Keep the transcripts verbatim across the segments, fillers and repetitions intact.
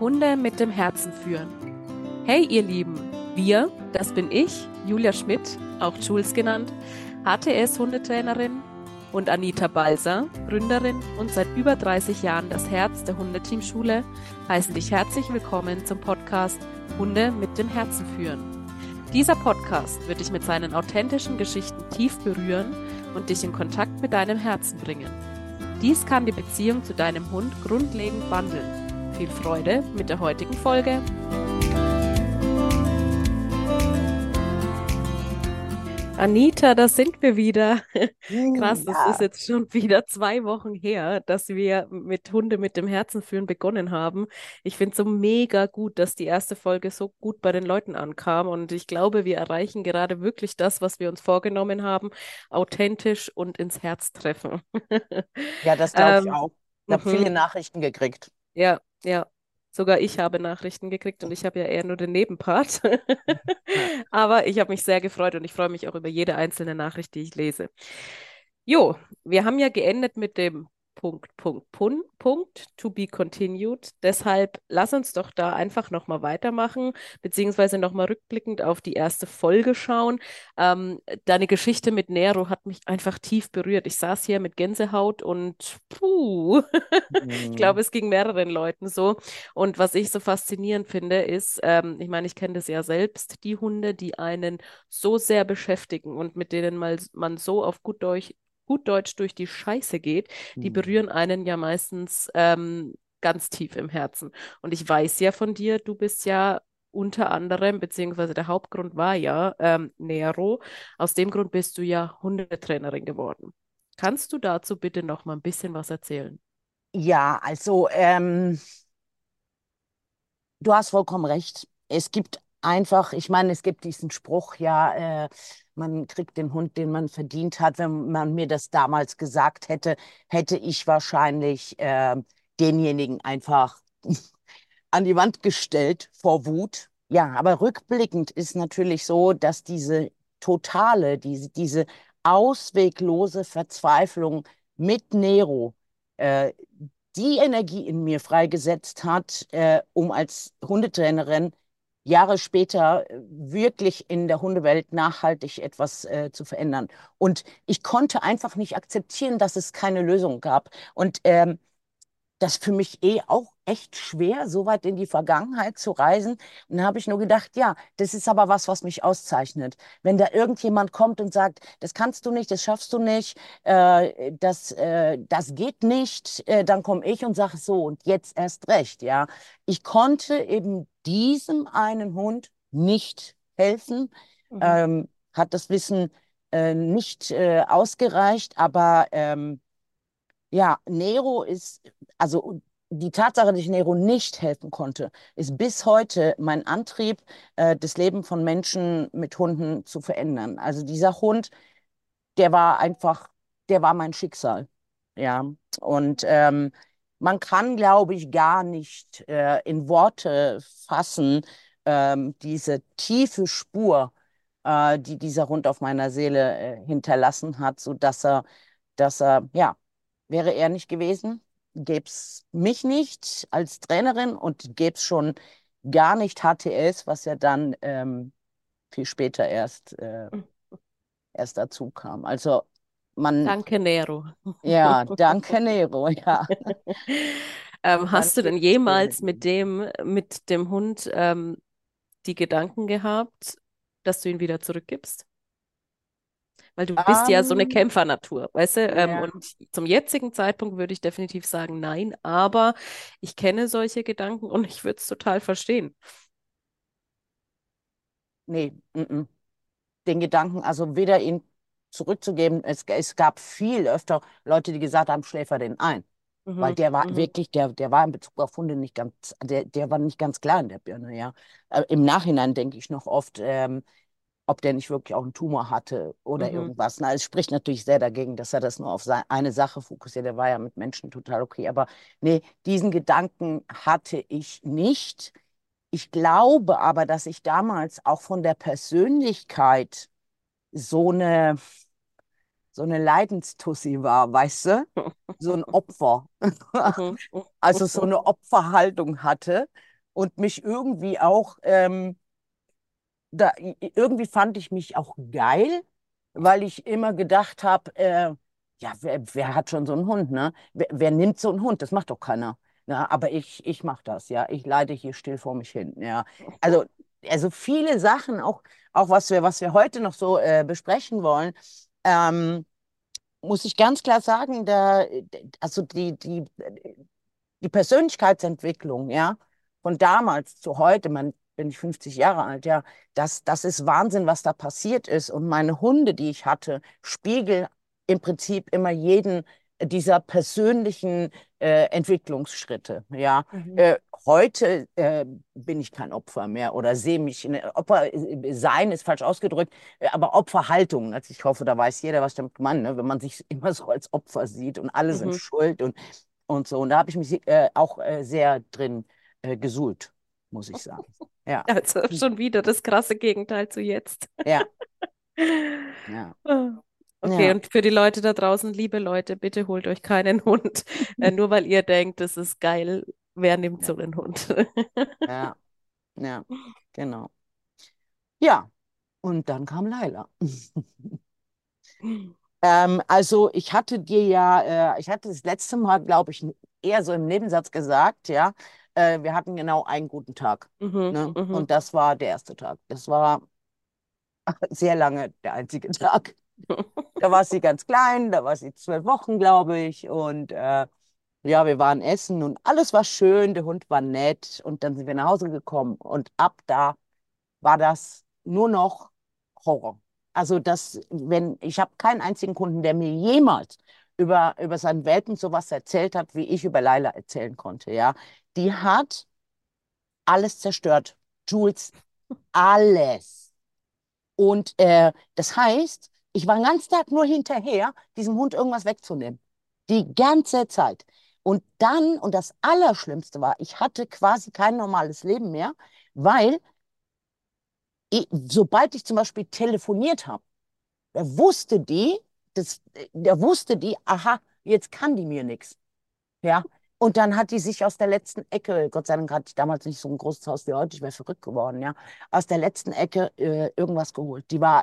Hunde mit dem Herzen führen. Hey ihr Lieben, wir, das bin ich, Julia Schmidt, auch Jules genannt, H T S-Hundetrainerin, und Anita Balser, Gründerin und seit über dreißig Jahren das Herz der Hundeteamschule, heißen dich herzlich willkommen zum Podcast Hunde mit dem Herzen führen. Dieser Podcast wird dich mit seinen authentischen Geschichten tief berühren und dich in Kontakt mit deinem Herzen bringen. Dies kann die Beziehung zu deinem Hund grundlegend wandeln. Viel Freude mit der heutigen Folge. Anita, da sind wir wieder. Krass, das ist Ja, jetzt schon wieder zwei Wochen her, dass wir mit Hunde mit dem Herzen führen begonnen haben. Ich finde es so mega gut, dass die erste Folge so gut bei den Leuten ankam und ich glaube, wir erreichen gerade wirklich das, was wir uns vorgenommen haben, authentisch und ins Herz treffen. ja, das glaube ich Ähm, auch. Ich habe viele mhm. Nachrichten gekriegt. Ja, ja. Sogar ich habe Nachrichten gekriegt und ich habe ja eher nur den Nebenpart. Ja. Aber ich habe mich sehr gefreut und ich freue mich auch über jede einzelne Nachricht, die ich lese. Jo, wir haben ja geendet mit dem Punkt, Punkt, Punkt, Punkt, to be continued. Deshalb lass uns doch da einfach nochmal weitermachen, beziehungsweise nochmal rückblickend auf die erste Folge schauen. Ähm, deine Geschichte mit Nero hat mich einfach tief berührt. Ich saß hier mit Gänsehaut und puh. Ich glaube, Mhm. es ging mehreren Leuten so. Und was ich so faszinierend finde, ist, ähm, ich meine, ich kenne das ja selbst, die Hunde, die einen so sehr beschäftigen und mit denen mal, man so auf gut Deutsch, gut Deutsch durch die Scheiße geht, die Mhm. berühren einen ja meistens ähm, ganz tief im Herzen. Und ich weiß ja von dir, du bist ja unter anderem, beziehungsweise der Hauptgrund war ja ähm, Nero. Aus dem Grund bist du ja Hundetrainerin geworden. Kannst du dazu bitte noch mal ein bisschen was erzählen? Ja, also ähm, du hast vollkommen recht. Es gibt einfach, ich meine, es gibt diesen Spruch, ja, äh, man kriegt den Hund, den man verdient hat. Wenn man mir das damals gesagt hätte, hätte ich wahrscheinlich äh, denjenigen einfach an die Wand gestellt vor Wut. Ja, aber rückblickend ist natürlich so, dass diese totale, diese, diese ausweglose Verzweiflung mit Nero äh, die Energie in mir freigesetzt hat, äh, um als Hundetrainerin Jahre später äh, wirklich in der Hundewelt nachhaltig etwas äh, zu verändern. Und ich konnte einfach nicht akzeptieren, dass es keine Lösung gab. Und ähm, das für mich eh auch echt schwer, so weit in die Vergangenheit zu reisen. Und da habe ich nur gedacht, ja, das ist aber was, was mich auszeichnet. Wenn da irgendjemand kommt und sagt, das kannst du nicht, das schaffst du nicht, äh, das, äh, das geht nicht, äh, dann komme ich und sage so und jetzt erst recht, ja. Ich konnte eben diesem einen Hund nicht helfen, Mhm. ähm, hat das Wissen äh, nicht äh, ausgereicht, aber ähm, ja, Nero ist, also die Tatsache, dass ich Nero nicht helfen konnte, ist bis heute mein Antrieb, äh, das Leben von Menschen mit Hunden zu verändern. Also dieser Hund, der war einfach, der war mein Schicksal. Ja, und ähm, man kann, glaube ich, gar nicht äh, in Worte fassen, ähm, diese tiefe Spur, äh, die dieser Hund auf meiner Seele äh, hinterlassen hat, so dass er, dass er, ja, wäre er nicht gewesen, gäbe es mich nicht als Trainerin und gäbe es schon gar nicht H T S, was ja dann ähm, viel später erst, äh, erst dazu kam. Also man, Danke, Nero. ja, danke Nero, ja. Ähm, Man hast du denn lebt ohne jemals mit ihn. dem, mit dem Hund ähm, die Gedanken gehabt, dass du ihn wieder zurückgibst? Weil du bist ja so eine Ähm, Kämpfernatur, weißt du? Ähm, ja, und zum jetzigen Zeitpunkt würde ich definitiv sagen, nein, aber ich kenne solche Gedanken und ich würde es total verstehen. nee, mm, mm. Den Gedanken, also weder ihn zurückzugeben, es, es gab viel öfter Leute, die gesagt haben, schläfer den ein. Weil Mhm, der war mhm, wirklich, der, der war in Bezug auf Hunde nicht ganz, der, der war nicht ganz klar in der Birne, ja. Äh, Im Nachhinein denke ich noch oft, ähm, ob der nicht wirklich auch einen Tumor hatte oder mhm. irgendwas. Na, es spricht natürlich sehr dagegen, dass er das nur auf sei- eine Sache fokussiert. Der war ja mit Menschen total okay. Aber nee, diesen Gedanken hatte ich nicht. Ich glaube aber, dass ich damals auch von der Persönlichkeit so eine, so eine Leidenstussi war, weißt du? So ein Opfer. Mhm, Also so eine Opferhaltung hatte. und mich irgendwie auch, ähm, da, irgendwie fand ich mich auch geil, weil ich immer gedacht habe, äh, ja, wer, wer hat schon so einen Hund, ne? Wer, wer nimmt so einen Hund? Das macht doch keiner. Ja, aber ich, ich mache das, ja. Ich leide hier still vor mich hin, ja. Also, also viele Sachen, auch, auch was wir, was wir heute noch so äh, besprechen wollen, ähm, muss ich ganz klar sagen, da, also die, die, die Persönlichkeitsentwicklung, ja, von damals zu heute, man bin ich fünfzig Jahre alt, ja, das, das ist Wahnsinn, was da passiert ist. Und meine Hunde, die ich hatte, spiegeln im Prinzip immer jeden dieser persönlichen äh, Entwicklungsschritte, ja. Mhm. Äh, heute äh, bin ich kein Opfer mehr oder sehe mich, in, Opfer äh, sein ist falsch ausgedrückt, äh, aber Opferhaltung, also ich hoffe, da weiß jeder, was damit gemeint, ne? Wenn man sich immer so als Opfer sieht und alle sind Mhm. schuld und und so. Und da habe ich mich äh, auch äh, sehr drin äh, gesuhlt, muss ich sagen. Ja. Also schon wieder das krasse Gegenteil zu jetzt. Ja, ja, Ah. Okay, ja, und für die Leute da draußen, liebe Leute, bitte holt euch keinen Hund. Äh, nur weil ihr denkt, das ist geil, wer nimmt ja, so einen Hund? ja, ja, genau. Ja, und dann kam Laila. Ähm, also ich hatte dir ja, äh, ich hatte das letzte Mal, glaube ich, eher so im Nebensatz gesagt, ja, äh, wir hatten genau einen guten Tag. Mhm, Ne? mhm. Und das war der erste Tag. Das war sehr lange der einzige Tag. Da war sie ganz klein, da war sie zwölf Wochen, glaube ich. Und äh, ja, wir waren essen und alles war schön, der Hund war nett. Und dann sind wir nach Hause gekommen. Und ab da war das nur noch Horror. Also das, wenn, ich habe keinen einzigen Kunden, der mir jemals über, über seinen Welpen sowas erzählt hat, wie ich über Laila erzählen konnte. Ja, die hat alles zerstört. Jules, alles. Und äh, das heißt, ich war den ganzen Tag nur hinterher, diesem Hund irgendwas wegzunehmen. Die ganze Zeit. Und dann, und das Allerschlimmste war, ich hatte quasi kein normales Leben mehr, weil ich, sobald ich zum Beispiel telefoniert habe, da wusste die, das, da wusste die, aha, jetzt kann die mir nichts. Ja. Und dann hat die sich aus der letzten Ecke, Gott sei Dank hatte ich damals nicht so ein großes Haus wie heute, ich wäre verrückt geworden, ja, aus der letzten Ecke äh, irgendwas geholt. Die war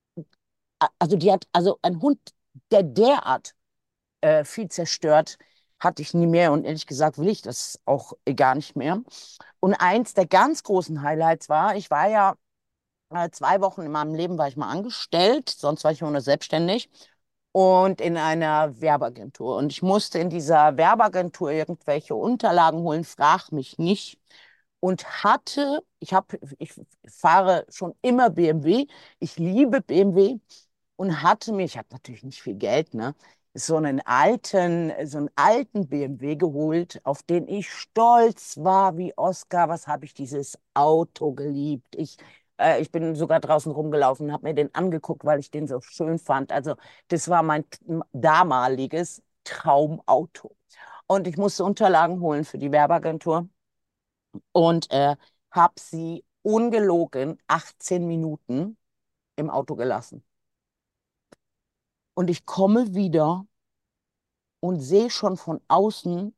also die hat, also ein Hund, der derart äh, viel zerstört, hatte ich nie mehr und ehrlich gesagt will ich das auch gar nicht mehr. Und eins der ganz großen Highlights war, ich war ja äh, zwei Wochen in meinem Leben war ich mal angestellt, sonst war ich nur selbstständig und in einer Werbeagentur. Und ich musste in dieser Werbeagentur irgendwelche Unterlagen holen, frag mich nicht. Und hatte, ich habe, ich fahre schon immer B M W, ich liebe B M W und hatte mir, ich habe natürlich nicht viel Geld, ne, so einen alten, so einen alten B M W geholt, auf den ich stolz war wie Oscar. Was habe ich dieses Auto geliebt? Ich, äh, ich bin sogar draußen rumgelaufen, habe mir den angeguckt, weil ich den so schön fand. Also das war mein damaliges Traumauto. Und ich musste Unterlagen holen für die Werbeagentur und äh, habe sie ungelogen achtzehn Minuten im Auto gelassen. Und ich komme wieder und sehe schon von außen,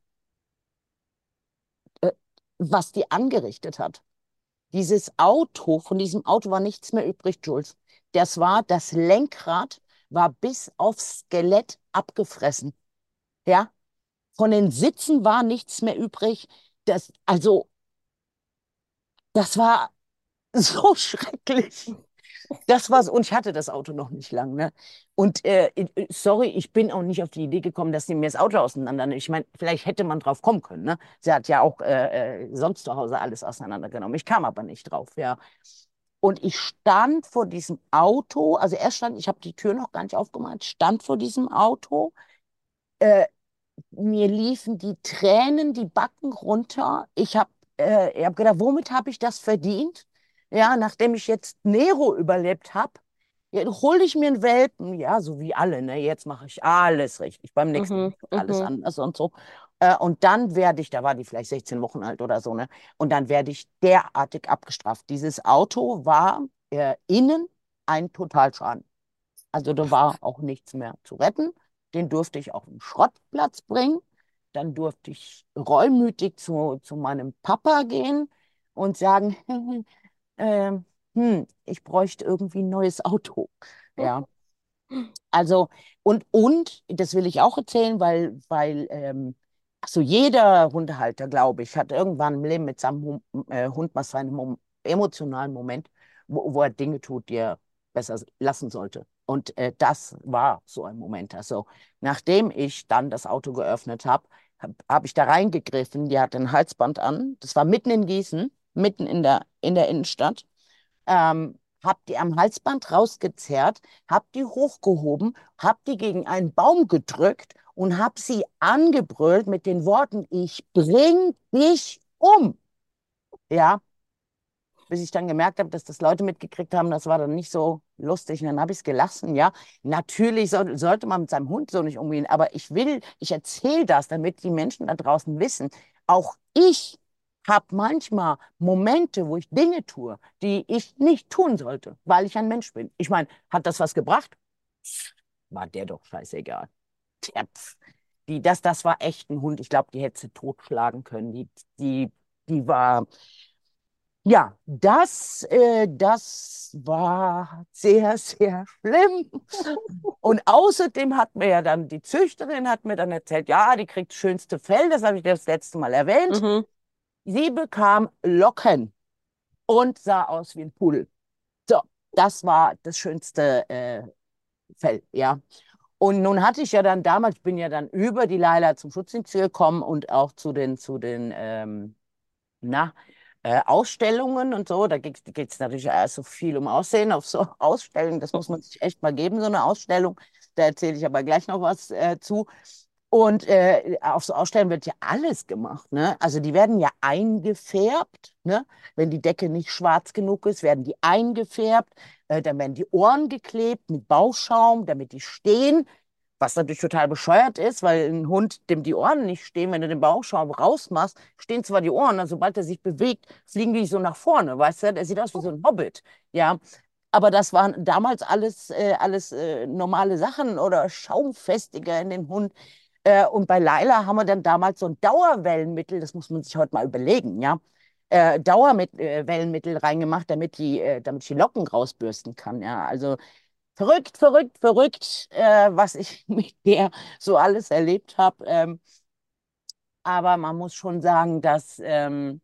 äh, was die angerichtet hat. Dieses Auto, von diesem Auto war nichts mehr übrig, Jules. Das war, das Lenkrad war bis aufs Skelett abgefressen. Ja, von den Sitzen war nichts mehr übrig. Das, also, das war so schrecklich. Das war's. Und ich hatte das Auto noch nicht lang, ne? Und äh, äh, sorry, ich bin auch nicht auf die Idee gekommen, dass sie mir das Auto auseinandernehmen. Ich meine, vielleicht hätte man drauf kommen können, ne? Sie hat ja auch äh, äh, sonst zu Hause alles auseinandergenommen. Ich kam aber nicht drauf, ja. Und ich stand vor diesem Auto, also er stand, ich habe die Tür noch gar nicht aufgemacht, stand vor diesem Auto. Äh, Mir liefen die Tränen die Backen runter. Ich habe äh, ich hab gedacht, womit habe ich das verdient? Ja, nachdem ich jetzt Nero überlebt habe, ja, hole ich mir einen Welpen, ja, so wie alle, ne? Jetzt mache ich alles richtig. Beim nächsten Mhm, Hund wird alles mhm. anders und so. Äh, und dann werde ich, da war die vielleicht sechzehn Wochen alt oder so, ne? Und dann werde ich derartig abgestraft. Dieses Auto war äh, innen ein Totalschaden. Also da war auch nichts mehr zu retten. Den durfte ich auf den Schrottplatz bringen. Dann durfte ich reumütig zu, zu meinem Papa gehen. und sagen, ähm, hm, ich bräuchte irgendwie ein neues Auto. Ja, also, und, und, das will ich auch erzählen, weil, weil ähm, also jeder Hundehalter, glaube ich, hat irgendwann im Leben mit seinem Hund, äh, Hund mal seinen Mom emotionalen Moment, wo, wo er Dinge tut, die er besser lassen sollte. Und äh, das war so ein Moment. Also, nachdem ich dann das Auto geöffnet habe, habe hab hab ich da reingegriffen. Die hatte ein Halsband an. Das war mitten in Gießen, mitten in der, in der Innenstadt. Ähm, hab die am Halsband rausgezerrt, hab die hochgehoben, hab die gegen einen Baum gedrückt und hab sie angebrüllt mit den Worten, ich bring dich um. Ja, bis ich dann gemerkt habe, dass das Leute mitgekriegt haben, das war dann nicht so lustig. Und dann habe ich es gelassen, ja. Natürlich soll, sollte man mit seinem Hund so nicht umgehen, aber ich will, ich erzähle das, damit die Menschen da draußen wissen, auch ich habe manchmal Momente, wo ich Dinge tue, die ich nicht tun sollte, weil ich ein Mensch bin. Ich meine, hat das was gebracht? War der doch scheißegal. Der, pf, die, das, das war echt ein Hund. Ich glaube, die hätte sie totschlagen können. Die, die, die war, ja, das, äh, das war sehr, sehr schlimm. Und außerdem hat mir ja dann die Züchterin hat mir dann erzählt, ja, die kriegt das schönste Fell, das habe ich dir das letzte Mal erwähnt. Mhm. Sie bekam Locken und sah aus wie ein Pudel. So, das war das schönste äh, Fell, ja. Und nun hatte ich ja dann damals, ich bin ja dann über die Leila zum Schutzdienst gekommen und auch zu den, zu den ähm, na, äh, Ausstellungen und so. Da geht es natürlich erst so viel um Aussehen auf so Ausstellungen. Das muss man sich echt mal geben, so eine Ausstellung. Da erzähle ich aber gleich noch was äh, zu. Und äh, auf so Ausstellungen wird ja alles gemacht, ne? Also die werden ja eingefärbt, ne? Wenn die Decke nicht schwarz genug ist, werden die eingefärbt. Äh, dann werden die Ohren geklebt mit Bauschaum, damit die stehen. Was natürlich total bescheuert ist, weil ein Hund, dem die Ohren nicht stehen, wenn du den Bauchschaum rausmachst, stehen zwar die Ohren, also sobald er sich bewegt, fliegen die so nach vorne, weißt du? Der sieht aus wie so ein Hobbit, ja. Aber das waren damals alles, äh, alles äh, normale Sachen oder Schaumfestiger in den Hund. Äh, und bei Laila haben wir dann damals so ein Dauerwellenmittel, das muss man sich heute mal überlegen, ja. Äh, Dauerwellenmittel reingemacht, damit die, äh, damit ich die Locken rausbürsten kann, ja. Also verrückt, verrückt, verrückt, äh, was ich mit der so alles erlebt habe. Ähm, aber man muss schon sagen, dass ähm,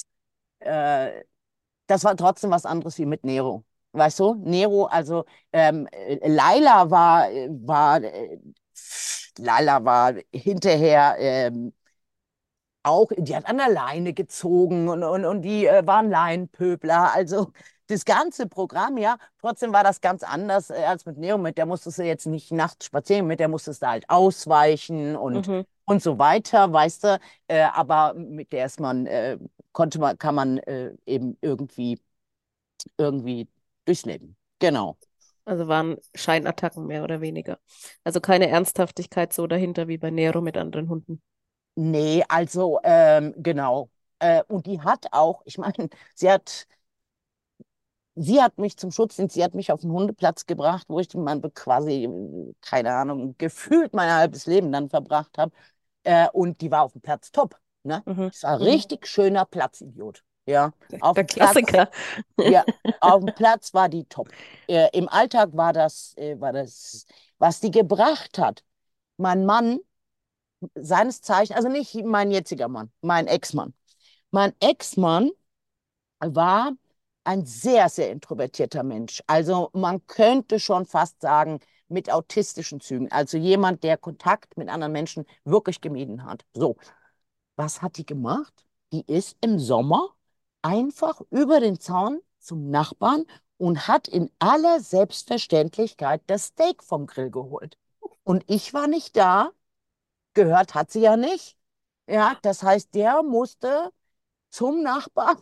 äh, das war trotzdem was anderes wie mit Nero. Weißt du? Nero, also ähm, äh, Laila war, äh, war, äh, Laila war hinterher ähm, auch, die hat an der Leine gezogen und, und, und die äh, waren Laienpöbler. Also das ganze Programm, ja, trotzdem war das ganz anders äh, als mit Neo. Mit der musstest du jetzt nicht nachts spazieren, mit der musstest du halt ausweichen und, Mhm. und so weiter, weißt du. Äh, aber mit der ist man, äh, konnte man, kann man äh, eben irgendwie, irgendwie durchs Leben. Genau. Also waren Scheinattacken mehr oder weniger. Also keine Ernsthaftigkeit so dahinter wie bei Nero mit anderen Hunden. Nee, also ähm, genau. Äh, und die hat auch, ich meine, sie hat Sie hat mich zum Schutzdienst, sie hat mich auf den Hundeplatz gebracht, wo ich man quasi, keine Ahnung, gefühlt mein halbes Leben dann verbracht habe. Äh, und die war auf dem Platz top. Ne? Mhm. Es war ein Mhm. richtig schöner Platzidiot. Ja, auf Der dem Platz, Klassiker. ja, auf dem Platz war die top. Äh, im Alltag war das, äh, war das, was die gebracht hat. Mein Mann, seines Zeichens, also nicht mein jetziger Mann, mein Ex-Mann. Mein Ex-Mann war ein sehr, sehr introvertierter Mensch. Also man könnte schon fast sagen, mit autistischen Zügen. Also jemand, der Kontakt mit anderen Menschen wirklich gemieden hat. So, was hat die gemacht? Die ist im Sommer einfach über den Zaun zum Nachbarn und hat in aller Selbstverständlichkeit das Steak vom Grill geholt. Und ich war nicht da, gehört hat sie ja nicht. Ja, das heißt, der musste zum Nachbarn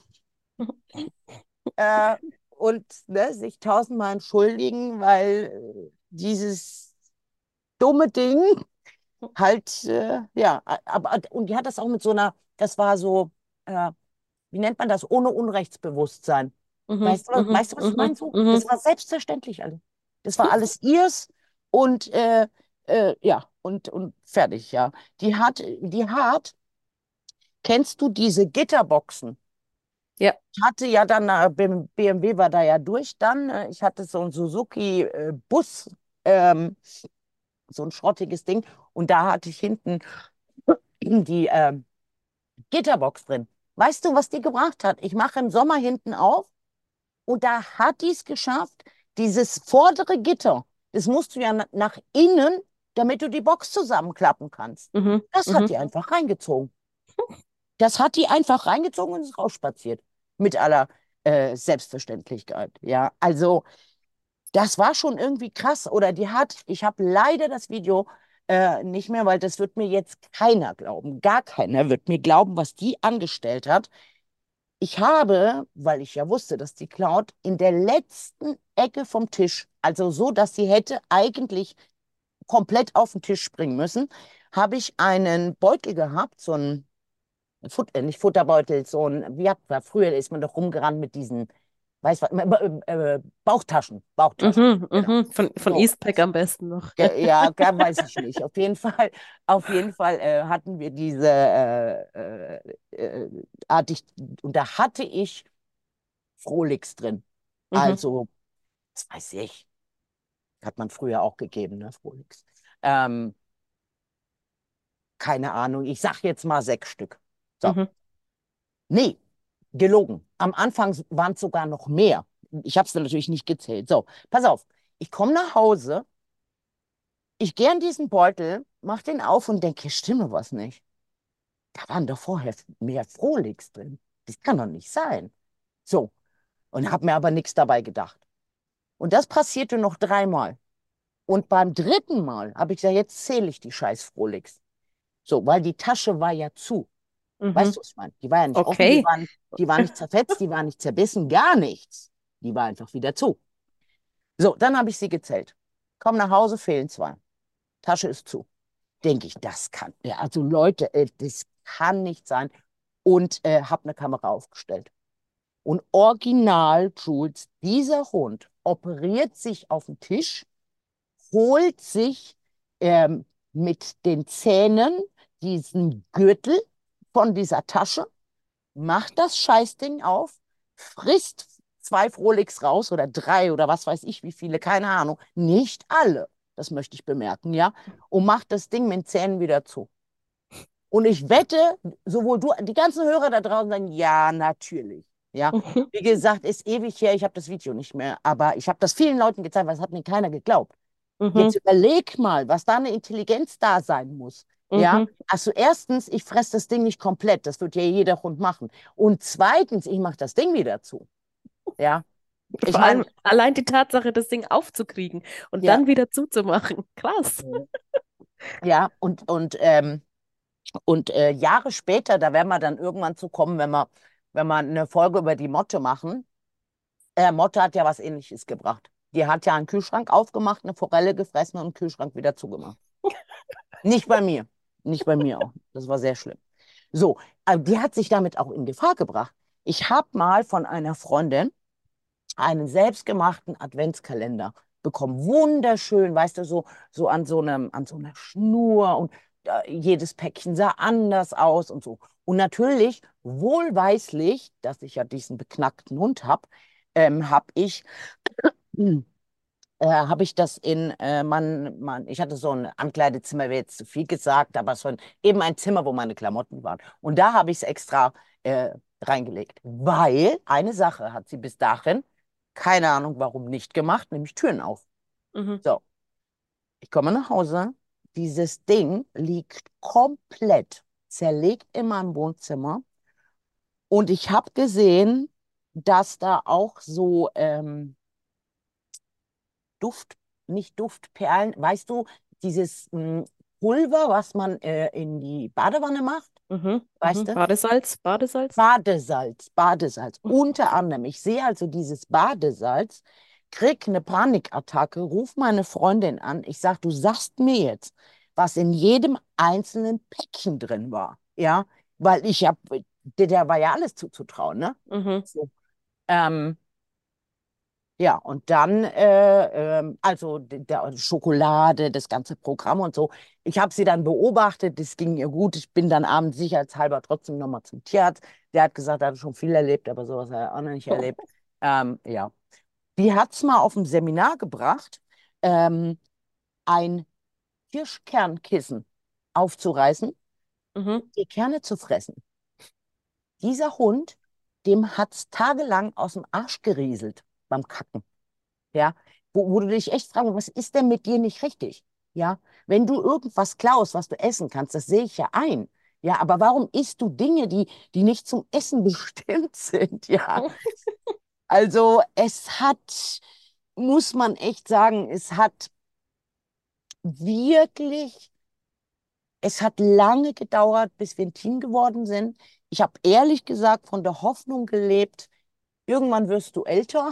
äh, und ne, sich tausendmal entschuldigen, weil äh, dieses dumme Ding halt, äh, ja, aber und die hat das auch mit so einer, das war so, äh, wie nennt man das, ohne Unrechtsbewusstsein. Mhm. Weißt du, was- Mhm. weißt du, was ich Mhm. meine? So, das Mhm. war selbstverständlich alles. Das war alles ihrs und äh, äh, ja, und, und fertig, ja. Die hat, die hat, kennst du diese Gitterboxen? Ja. Ich hatte ja dann, äh, B M W war da ja durch dann. äh, Ich hatte so einen Suzuki-Bus, ähm, so ein schrottiges Ding. Und da hatte ich hinten die ähm, Gitterbox drin. Weißt du, was die gebracht hat? Ich mache im Sommer hinten auf und da hat die es geschafft, dieses vordere Gitter, das musst du ja na- nach innen, damit du die Box zusammenklappen kannst. Mhm. Das hat Mhm. die einfach reingezogen. Das hat die einfach reingezogen und ist rausspaziert. Mit aller äh, Selbstverständlichkeit. Ja, also das war schon irgendwie krass. Oder die hat, ich habe leider das Video äh, nicht mehr, weil das wird mir jetzt keiner glauben. Gar keiner wird mir glauben, was die angestellt hat. Ich habe, weil ich ja wusste, dass die klaut, in der letzten Ecke vom Tisch, also so, dass sie hätte eigentlich komplett auf den Tisch springen müssen, habe ich einen Beutel gehabt, so ein Fut äh, nicht Futterbeutel, so ein, wie hat man, früher ist man doch rumgerannt mit diesen, weiß was, äh, äh, Bauchtaschen, Bauchtaschen, Mhm. genau. Mhm. Von, von So, Eastpack am besten noch. ge- ja, gar weiß ich nicht. Auf jeden Fall, auf jeden Fall äh, hatten wir diese, äh, äh, äh, hatte ich, und da hatte ich Frolix drin. Mhm. Also, was weiß ich, hat man früher auch gegeben, ne, Frolix. Ähm, keine Ahnung, ich sag jetzt mal sechs Stück. So, Mhm. nee, gelogen. Am Anfang waren es sogar noch mehr. Ich habe es natürlich nicht gezählt. So, pass auf. Ich komme nach Hause, ich gehe an diesen Beutel, mach den auf und denke, hier stimme was nicht. Da waren doch vorher mehr Frolix drin. Das kann doch nicht sein. So, und habe mir aber nichts dabei gedacht. Und das passierte noch dreimal. Und beim dritten Mal habe ich gesagt, jetzt zähle ich die scheiß Frolix. So, weil die Tasche war ja zu. Weißt Mhm. du, was ich meine? Die war ja nicht offen, die Okay. war nicht, die war nicht zerfetzt, die war nicht zerbissen, gar nichts. Die war einfach wieder zu. So, dann habe ich sie gezählt. Komm nach Hause, fehlen zwei. Tasche ist zu. Denke ich, das kann, ja, also Leute, äh, das kann nicht sein. Und äh, habe eine Kamera aufgestellt. Und original, Jules, dieser Hund operiert sich auf den Tisch, holt sich ähm, mit den Zähnen diesen Gürtel von dieser Tasche, macht das Scheißding auf, frisst zwei Frolix raus oder drei oder was weiß ich, wie viele, keine Ahnung. Nicht alle, das möchte ich bemerken, ja, und macht das Ding mit den Zähnen wieder zu. Und ich wette, sowohl du, die ganzen Hörer da draußen sagen, ja, natürlich. Ja, Mhm. wie gesagt, ist ewig her, ich habe das Video nicht mehr, aber ich habe das vielen Leuten gezeigt, weil es hat mir keiner geglaubt. Jetzt Mhm. überleg mal, was da eine Intelligenz da sein muss. Ja, Mhm. also erstens, ich fresse das Ding nicht komplett, das wird ja jeder Hund machen. Und zweitens, ich mache das Ding wieder zu. Ja, ich Vor meine, allem allein die Tatsache, das Ding aufzukriegen und ja, dann wieder zuzumachen. Krass. ja, und, und, ähm, und äh, Jahre später, da werden wir dann irgendwann zu kommen, wenn wir, wenn wir eine Folge über die Motte machen. Äh, Motte hat ja was Ähnliches gebracht. Die hat ja einen Kühlschrank aufgemacht, eine Forelle gefressen und einen Kühlschrank wieder zugemacht. Nicht bei mir. Nicht bei mir auch. Das war sehr schlimm. So, aber die hat sich damit auch in Gefahr gebracht. Ich habe mal von einer Freundin einen selbstgemachten Adventskalender bekommen. Wunderschön, weißt du, so, so an so einem, an so einer Schnur und äh, jedes Päckchen sah anders aus und so. Und natürlich, wohlweislich, dass ich ja diesen beknackten Hund habe, ähm, habe ich hm, äh, habe ich das in äh, man, man, ich hatte so ein Ankleidezimmer, wäre jetzt zu viel gesagt, aber so ein, eben ein Zimmer, wo meine Klamotten waren. Und da habe ich es extra äh, reingelegt, weil eine Sache hat sie bis dahin, keine Ahnung warum, nicht gemacht, nämlich Türen auf. Mhm. So, ich komme nach Hause, dieses Ding liegt komplett zerlegt in meinem Wohnzimmer und ich habe gesehen, dass da auch so ähm, Duft, nicht Duftperlen, weißt du, dieses mh, Pulver, was man äh, in die Badewanne macht, Mhm. weißt Mhm. du? Badesalz, Badesalz. Badesalz, Badesalz. Unter anderem, ich sehe also dieses Badesalz, krieg eine Panikattacke, ruf meine Freundin an. Ich sag, du sagst mir jetzt, was in jedem einzelnen Päckchen drin war. Ja, weil ich hab, der, der war ja alles zuzutrauen, ne? Mhm. So. Ähm, Ja, und dann, äh, ähm, also d- der Schokolade, das ganze Programm und so. Ich habe sie dann beobachtet, das ging ihr gut. Ich bin dann abends sicherheitshalber trotzdem nochmal zum Tierarzt. Der hat gesagt, er hat schon viel erlebt, aber sowas hat er auch noch nicht erlebt. Ähm, ja. Die hat es mal auf dem Seminar gebracht, ähm, ein Kirschkernkissen aufzureißen Mhm. und die Kerne zu fressen. Dieser Hund, dem hat es tagelang aus dem Arsch gerieselt beim Kacken. Ja, wo, wo du dich echt fragst, was ist denn mit dir nicht richtig? Ja, wenn du irgendwas klaust, was du essen kannst, das sehe ich ja ein. Ja, aber warum isst du Dinge, die, die nicht zum Essen bestimmt sind? Ja, also es hat, muss man echt sagen, es hat wirklich, es hat lange gedauert, bis wir ein Team geworden sind. Ich habe ehrlich gesagt von der Hoffnung gelebt, irgendwann wirst du älter,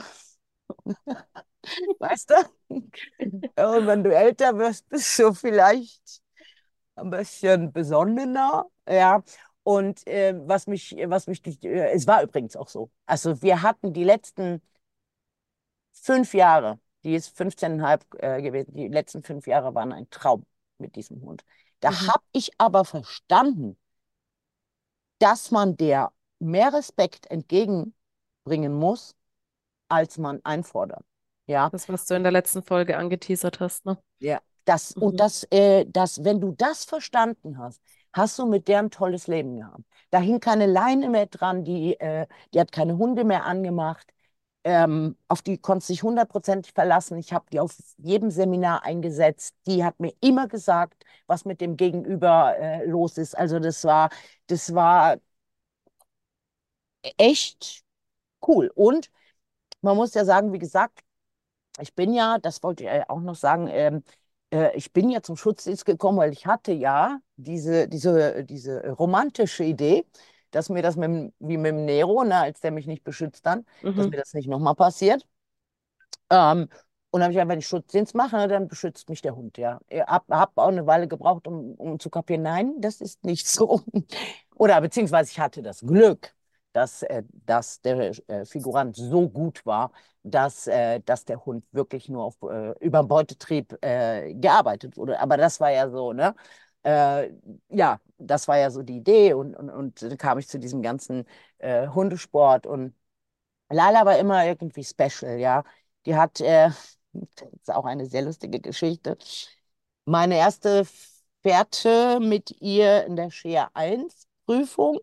weißt du? Und wenn du älter wirst, bist du vielleicht ein bisschen besonnener, ja. Und äh, was mich, was mich, äh, es war übrigens auch so. Also wir hatten die letzten fünf Jahre, die ist fünfzehn Komma fünf äh, gewesen, die letzten fünf Jahre waren ein Traum mit diesem Hund. Da Mhm. habe ich aber verstanden, dass man der mehr Respekt entgegenbringen muss, als man einfordert. Ja, Das, was du in der letzten Folge angeteasert hast, ne? ja, das und Mhm. das, äh, das, wenn du das verstanden hast, hast du mit der ein tolles Leben gehabt. Da hing keine Leine mehr dran, die, äh, die hat keine Hunde mehr angemacht. Ähm, auf die konntest du dich hundertprozentig verlassen. Ich habe die auf jedem Seminar eingesetzt. Die hat mir immer gesagt, was mit dem Gegenüber äh, los ist. Also das war, das war echt cool. Und man muss ja sagen, wie gesagt, ich bin ja, das wollte ich äh, auch noch sagen, ähm, äh, ich bin ja zum Schutzdienst gekommen, weil ich hatte ja diese, diese, diese romantische Idee, dass mir das mit, dem- wie mit dem Nero, ne, als der mich nicht beschützt hat, dass Mhm. mir das nicht nochmal passiert. Ähm, und dann habe ich gesagt, wenn ich Schutzdienst mache, ne, dann beschützt mich der Hund, ja. Ich habe hab auch eine Weile gebraucht, um, um zu kapieren, nein, das ist nicht so. Oder beziehungsweise ich hatte das Glück, dass, äh, dass der äh, Figurant so gut war, dass, äh, dass der Hund wirklich nur auf, äh, über den Beutetrieb äh, gearbeitet wurde. Aber das war ja so, ne? Äh, ja, das war ja so die Idee und, und, und dann kam ich zu diesem ganzen äh, Hundesport und Lala war immer irgendwie special, ja. Die hat, äh, das ist auch eine sehr lustige Geschichte. Meine erste Fährte mit ihr in der Share eins Prüfung,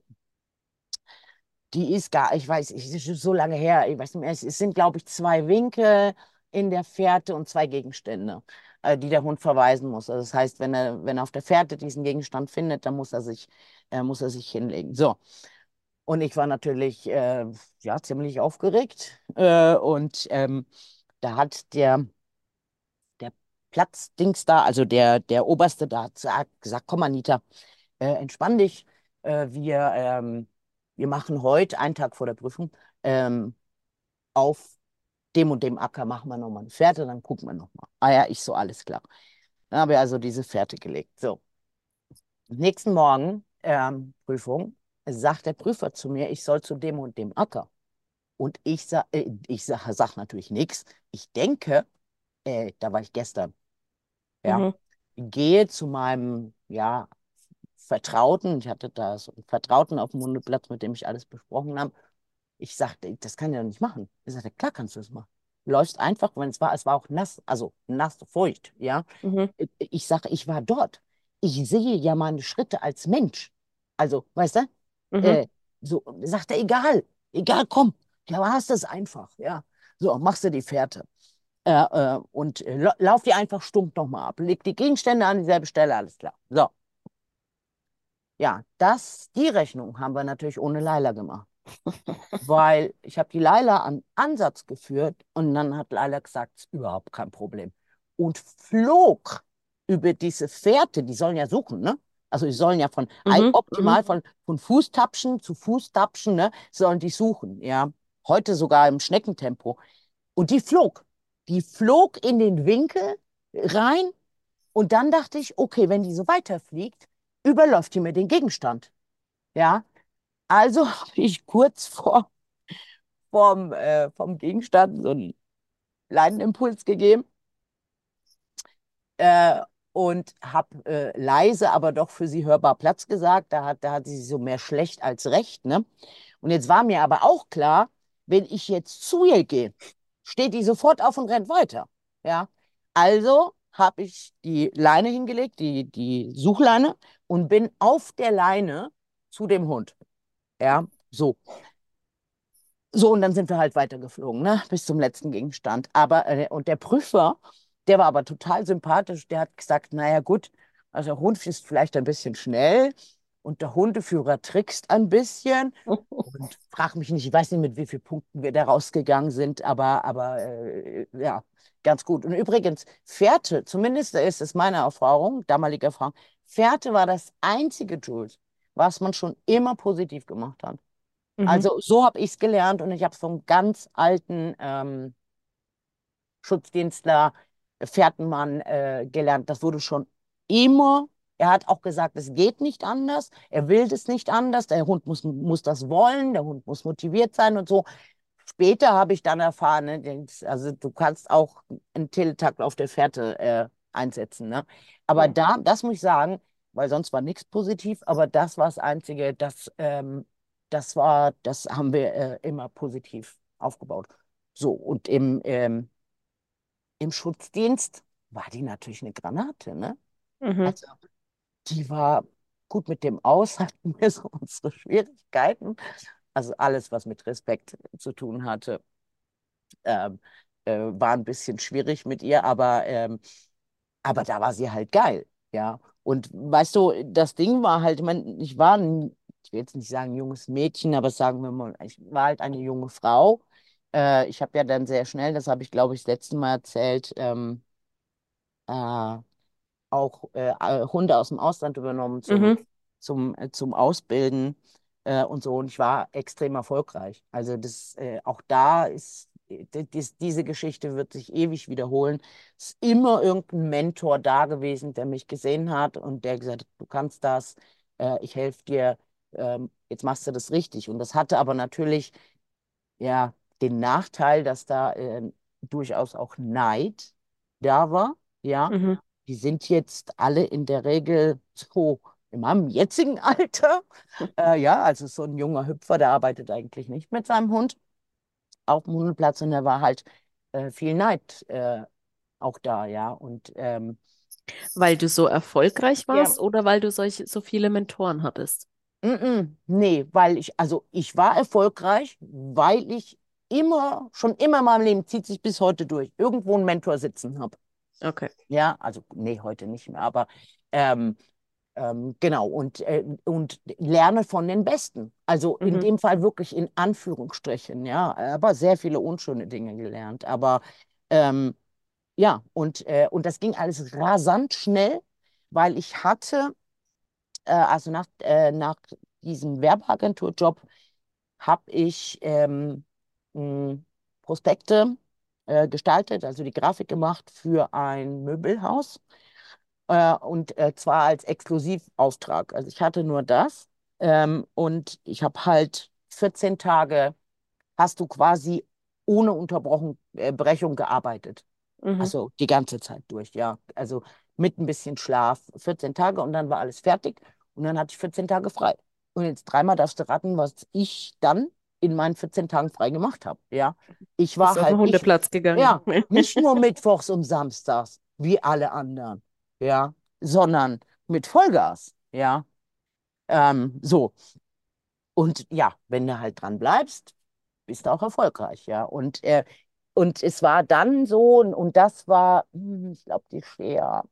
die ist gar, ich weiß, es ist schon so lange her, ich weiß nicht mehr, es es sind, glaube ich, zwei Winke in der Fährte und zwei Gegenstände, äh, die der Hund verweisen muss. Also das heißt, wenn er, wenn er auf der Fährte diesen Gegenstand findet, dann muss er sich, äh, muss er sich hinlegen. So. Und ich war natürlich äh, ja, ziemlich aufgeregt. Äh, und ähm, da hat der, der Platzdings da, also der, der Oberste da, hat gesagt, gesagt, komm Anita, äh, entspann dich. Äh, wir, ähm, wir machen heute, einen Tag vor der Prüfung, ähm, auf dem und dem Acker machen wir nochmal eine Fährte, dann gucken wir nochmal. Ah ja, ich so, alles klar. Dann habe ich also diese Fährte gelegt. So, nächsten Morgen, ähm, Prüfung, sagt der Prüfer zu mir, ich soll zu dem und dem Acker. Und ich sag, äh, ich sag, sag natürlich nichts. Ich denke, äh, da war ich gestern, ja, Mhm. gehe zu meinem, ja, Vertrauten. Ich hatte da so einen Vertrauten auf dem Hundeplatz, mit dem ich alles besprochen habe. Ich sagte, das kann ich doch nicht machen. Er sagte, klar kannst du das machen. Du läufst einfach, wenn es war, es war auch nass, also nass, feucht, ja. Mhm. Ich sage, ich war dort. Ich sehe ja meine Schritte als Mensch. Also, weißt du, Mhm. äh, so, sagt er, egal, egal, komm, du hast es einfach, ja. So, machst du die Fährte. Äh, äh, und äh, lau- lauf die einfach stumpf nochmal ab. Leg die Gegenstände an dieselbe Stelle, alles klar. So, ja, das, die Rechnung haben wir natürlich ohne Leila gemacht, weil ich habe die Laila an Ansatz geführt und dann hat Laila gesagt, es ist überhaupt kein Problem. Und flog über diese Fährte, die sollen ja suchen, ne? Also die sollen ja von ei- Mhm. optimal Mhm. von, von Fußtapschen zu Fußtapschen, ne? Sollen die suchen, ja. Heute sogar im Schneckentempo. Und die flog. Die flog in den Winkel rein und dann dachte ich, okay, wenn die so weiterfliegt, überläuft die mir den Gegenstand. Ja, also habe ich kurz vor vom, äh, vom Gegenstand so ein Leinenimpuls gegeben äh, und habe äh, leise, aber doch für sie hörbar Platz gesagt. Da hat, da hat sie so mehr schlecht als recht, ne? Und jetzt war mir aber auch klar, wenn ich jetzt zu ihr gehe, steht die sofort auf und rennt weiter. Ja, also habe ich die Leine hingelegt, die, die Suchleine, und bin auf der Leine zu dem Hund. Ja, so. So, und dann sind wir halt weitergeflogen, ne, bis zum letzten Gegenstand. Aber, äh, und der Prüfer, der war aber total sympathisch. Der hat gesagt, naja, gut, also der Hund ist vielleicht ein bisschen schnell und der Hundeführer trickst ein bisschen. Und frag mich nicht, ich weiß nicht, mit wie vielen Punkten wir da rausgegangen sind, aber, aber äh, ja, ganz gut. Und übrigens, Fährte, zumindest ist es meine Erfahrung, damalige Erfahrung, Fährte war das einzige, Jules, was man schon immer positiv gemacht hat. Mhm. Also so habe ich es gelernt und ich habe es vom ganz alten ähm, Schutzdienstler, äh, Fährtenmann äh, gelernt. Das wurde schon immer. Er hat auch gesagt, es geht nicht anders. Er will das nicht anders. Der Hund muss, muss das wollen. Der Hund muss motiviert sein und so. Später habe ich dann erfahren, ne, das- also du kannst auch einen Teletakt auf der Fährte äh, einsetzen. Ne? Aber Mhm. da, das muss ich sagen, weil sonst war nichts positiv, aber das war das Einzige, das, ähm, das war, das haben wir äh, immer positiv aufgebaut. So, und im, ähm, im Schutzdienst war die natürlich eine Granate, ne? Mhm. Also die war gut mit dem Aus, hatten wir so unsere Schwierigkeiten. Also alles, was mit Respekt zu tun hatte, ähm, äh, war ein bisschen schwierig mit ihr, aber, ähm, aber da war sie halt geil, ja. Und weißt du, das Ding war halt, ich mein, ich war ein, ich will jetzt nicht sagen junges Mädchen, aber sagen wir mal, ich war halt eine junge Frau. Äh, ich habe ja dann sehr schnell, das habe ich glaube ich das letzte Mal erzählt, ähm, äh, auch äh, äh, Hunde aus dem Ausland übernommen zum, Mhm. zum, äh, zum Ausbilden äh, und so. Und ich war extrem erfolgreich. Also das, äh, auch da ist, äh, di- dies, diese Geschichte wird sich ewig wiederholen. Es ist immer irgendein Mentor da gewesen, der mich gesehen hat und der gesagt hat, du kannst das, äh, ich helfe dir, ähm, jetzt machst du das richtig. Und das hatte aber natürlich ja den Nachteil, dass da äh, durchaus auch Neid da war, ja. Mhm. Die sind jetzt alle in der Regel so in meinem jetzigen Alter. Äh, ja, also so ein junger Hüpfer, der arbeitet eigentlich nicht mit seinem Hund auf dem Hundeplatz und da war halt äh, viel Neid äh, auch da, ja. Und ähm, Weil du so erfolgreich ja, warst oder weil du solche, so viele Mentoren hattest? mm, mm, nee, weil ich, also ich war erfolgreich, weil ich immer, schon immer in meinem Leben, zieht sich bis heute durch, irgendwo einen Mentor sitzen habe. Okay. Ja, also nee, heute nicht mehr, aber ähm, ähm, genau, und, äh, und lerne von den Besten. Also in Mhm. dem Fall wirklich in Anführungsstrichen, ja, aber sehr viele unschöne Dinge gelernt. Aber ähm, ja, und, äh, und das ging alles rasant schnell, weil ich hatte, äh, also nach, äh, nach diesem Werbeagenturjob, habe ich ähm, mh, Prospekte äh, gestaltet, also die Grafik gemacht für ein Möbelhaus äh, und äh, zwar als Exklusivauftrag. Also ich hatte nur das ähm, und ich habe halt vierzehn Tage, hast du quasi ohne Unterbrechung äh, Brechung gearbeitet. Mhm. Also die ganze Zeit durch, ja. Also mit ein bisschen Schlaf, vierzehn Tage und dann war alles fertig und dann hatte ich vierzehn Tage frei. Und jetzt dreimal darfst du raten, was ich dann in meinen vierzehn Tagen frei gemacht habe, ja. Ich Bist war du auf den halt nicht, Hundeplatz gegangen? ja, nicht nur mittwochs und samstags, wie alle anderen, ja, sondern mit Vollgas, ja. Ähm, so. Und ja, wenn du halt dran bleibst, bist du auch erfolgreich, ja. Und, äh, und es war dann so, und, und das war, hm, ich glaube, die Shea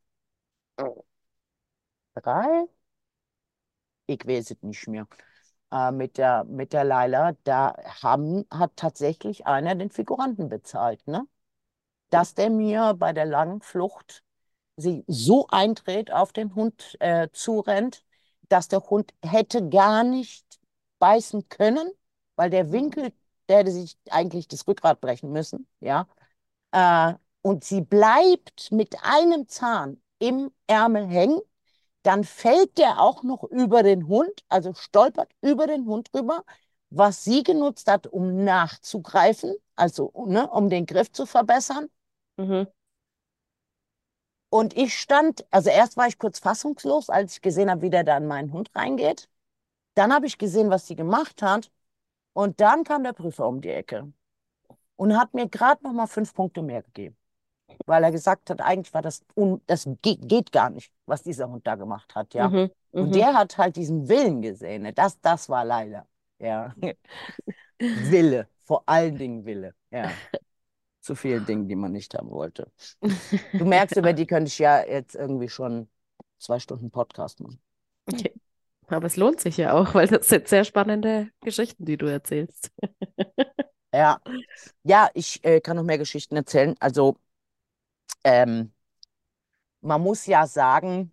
drei, ich weiß es nicht mehr, äh, mit der, mit der Laila, da haben, hat tatsächlich einer den Figuranten bezahlt, ne? Dass der mir bei der langen Flucht sie so eindreht, auf den Hund äh, zurennt, dass der Hund hätte gar nicht beißen können, weil der Winkel, der hätte sich eigentlich das Rückgrat brechen müssen, ja. Äh, und sie bleibt mit einem Zahn im Ärmel hängen, dann fällt der auch noch über den Hund, also stolpert über den Hund rüber, was sie genutzt hat, um nachzugreifen, also ne, um den Griff zu verbessern. Mhm. Und ich stand, also erst war ich kurz fassungslos, als ich gesehen habe, wie der da in meinen Hund reingeht. Dann habe ich gesehen, was sie gemacht hat. Und dann kam der Prüfer um die Ecke und hat mir gerade noch mal fünf Punkte mehr gegeben, weil er gesagt hat, eigentlich war das, un das geht, geht gar nicht, was dieser Hund da gemacht hat, ja. Mhm. Und Mhm. der hat halt diesen Willen gesehen. Ne? Das, das war leider, ja. Wille, vor allen Dingen Wille, ja. Zu vielen Dingen, die man nicht haben wollte. Du merkst, über die könnte ich ja jetzt irgendwie schon zwei Stunden Podcast machen. Okay. Aber es lohnt sich ja auch, weil das sind sehr spannende Geschichten, die du erzählst. Ja, ja, ich äh, kann noch mehr Geschichten erzählen. Also, ähm, man muss ja sagen,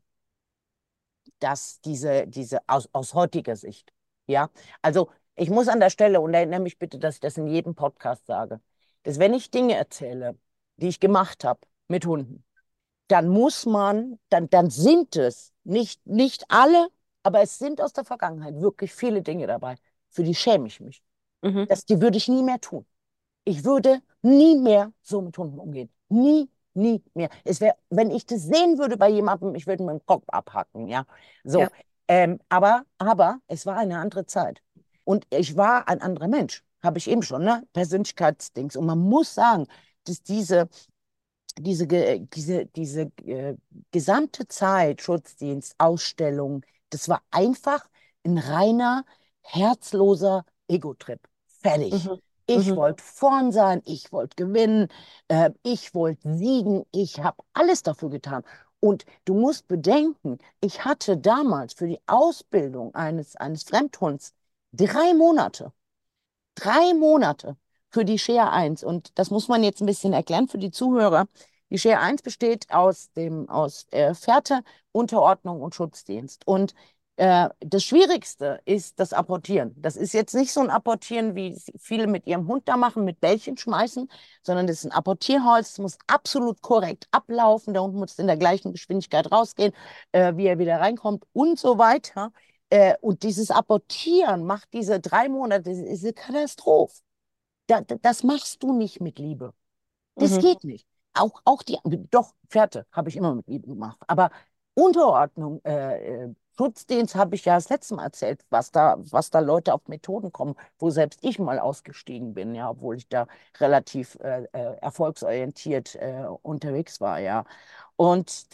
dass diese, diese aus, aus heutiger Sicht, ja, also ich muss an der Stelle, und erinnere mich bitte, dass ich das in jedem Podcast sage, dass wenn ich Dinge erzähle, die ich gemacht habe mit Hunden, dann muss man, dann, dann sind es nicht, nicht alle, aber es sind aus der Vergangenheit wirklich viele Dinge dabei, für die schäme ich mich. Mhm. Das, die würde ich nie mehr tun. Ich würde nie mehr so mit Hunden umgehen. Nie, nie mehr. Es wäre, wenn ich das sehen würde bei jemandem, ich würde mir den Kopf abhacken, ja. So. Ja. Ähm, aber, aber es war eine andere Zeit. Und ich war ein anderer Mensch. Habe ich eben schon, ne? Persönlichkeitsdings. Und man muss sagen, dass diese, diese, ge- diese, diese äh, gesamte Zeit, Schutzdienst, Ausstellung, das war einfach ein reiner, herzloser Ego-Trip. Fertig. Mhm. Ich Mhm. wollte vorn sein, ich wollte gewinnen, äh, ich wollte siegen, ich habe alles dafür getan. Und du musst bedenken, ich hatte damals für die Ausbildung eines, eines Fremdhunds drei Monate. Drei Monate für die Share eins. Und das muss man jetzt ein bisschen erklären für die Zuhörer. Die Share eins besteht aus dem aus äh, Fährte, Unterordnung und Schutzdienst. Und äh, das Schwierigste ist das Apportieren. Das ist jetzt nicht so ein Apportieren, wie es viele mit ihrem Hund da machen, mit Bällchen schmeißen, sondern das ist ein Apportierholz. Es muss absolut korrekt ablaufen. Der Hund muss in der gleichen Geschwindigkeit rausgehen, äh, wie er wieder reinkommt und so weiter. Äh, und dieses Apportieren macht diese drei Monate, diese Katastrophe. Da, da, das machst du nicht mit Liebe. Das Mhm. geht nicht. Auch, auch die, doch, Pferde habe ich immer mit Liebe gemacht. Aber Unterordnung, äh, äh, Schutzdienst habe ich ja das letzte Mal erzählt, was da, was da Leute auf Methoden kommen, wo selbst ich mal ausgestiegen bin, ja, obwohl ich da relativ äh, äh, erfolgsorientiert äh, unterwegs war, ja. Und